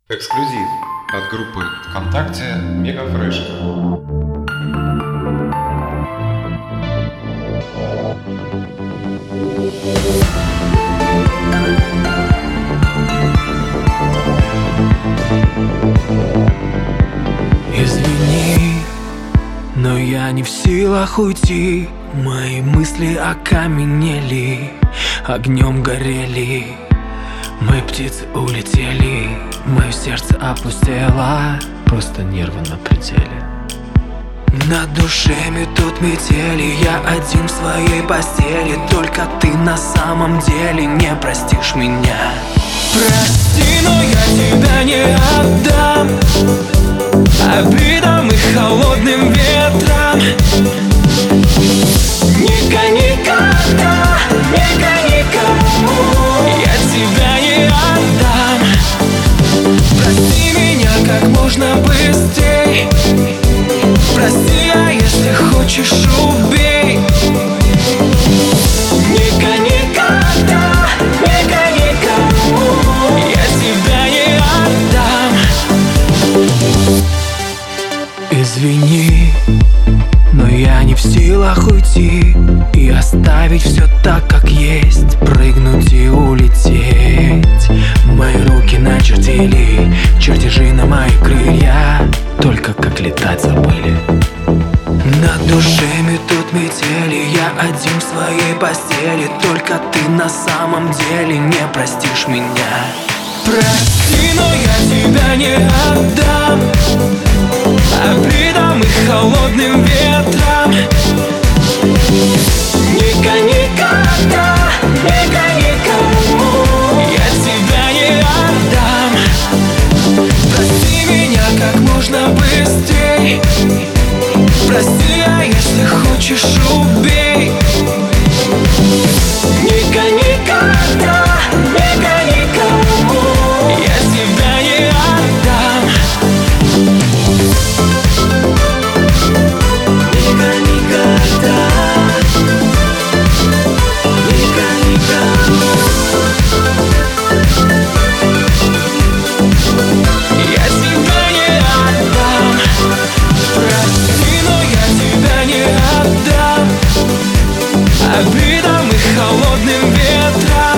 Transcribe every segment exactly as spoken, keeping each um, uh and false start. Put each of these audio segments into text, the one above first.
Эксклюзив от группы ВКонтакте Мегафрешка. Извини, но я не в силах уйти. Мои мысли окаменели, огнем горели. Мы птицы улетели, мое сердце опустело, просто нервы на пределе. Над душе метут метели, я один в своей постели. Только ты на самом деле не простишь меня. Прости, но я тебя не отдам обидам и холодным ветрам. Никогда, никогда, никогда никому я тебя не отдам. Прости меня как можно быстрей. Прости, а если хочешь, убей. Никогда, никогда, никогда никому я тебя не отдам. Извини, но я не в силах уйти и оставить все так, как есть, прыгнуть и улететь. Мои руки начертили чертежи на мои крылья, только как летать забыли. Над душе метут метели, я один в своей постели. Только ты на самом деле не простишь меня. Прости, но я тебя не отдам обидам и холодным ветрам. Никогда, никогда, никогда никому я тебя не отдам. Прости меня как можно быстрей. Прости, а если хочешь, убей. Никогда, никогда, никогда никому я тебя не отдам. Никогда, никогда, никогда никому я тебя не отдам. Прости, но я тебя не отдам обидам и холодным ветрам.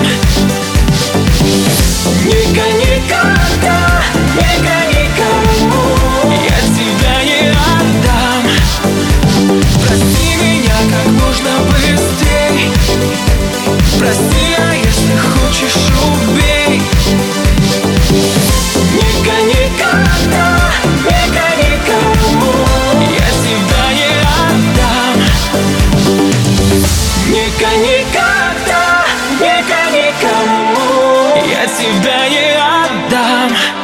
Никогда, никогда, никогда никому я тебя не отдам. Прости меня как можно быстрей. Прости, а если хочешь, убей. Никогда, никогда, никогда никому я тебя не отдам. Никогда, никогда, никогда никому я тебя не отдам.